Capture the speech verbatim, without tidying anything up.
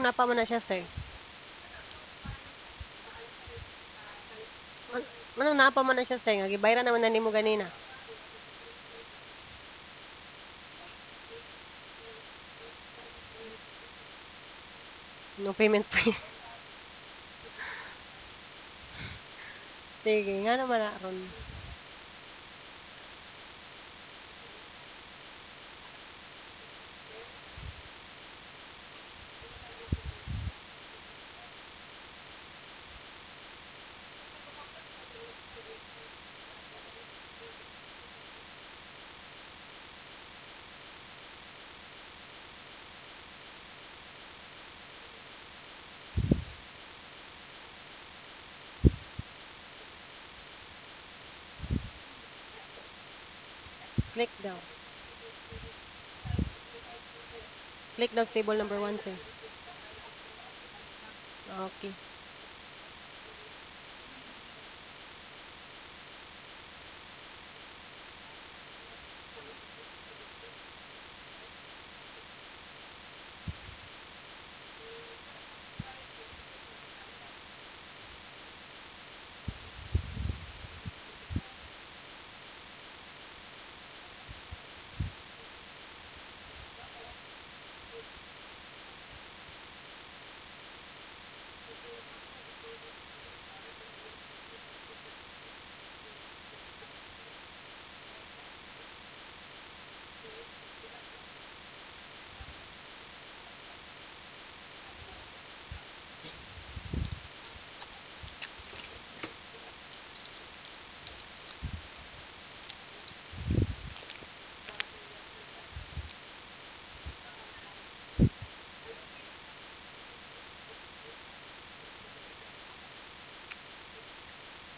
napa man na siya, sir? Man- Manong napa man na siya, sir, nga gibayaran naman na nimo ganina. No payment plan. Sige, nga naman na ron. Click daw. Click daw stable number one, sir. Okay.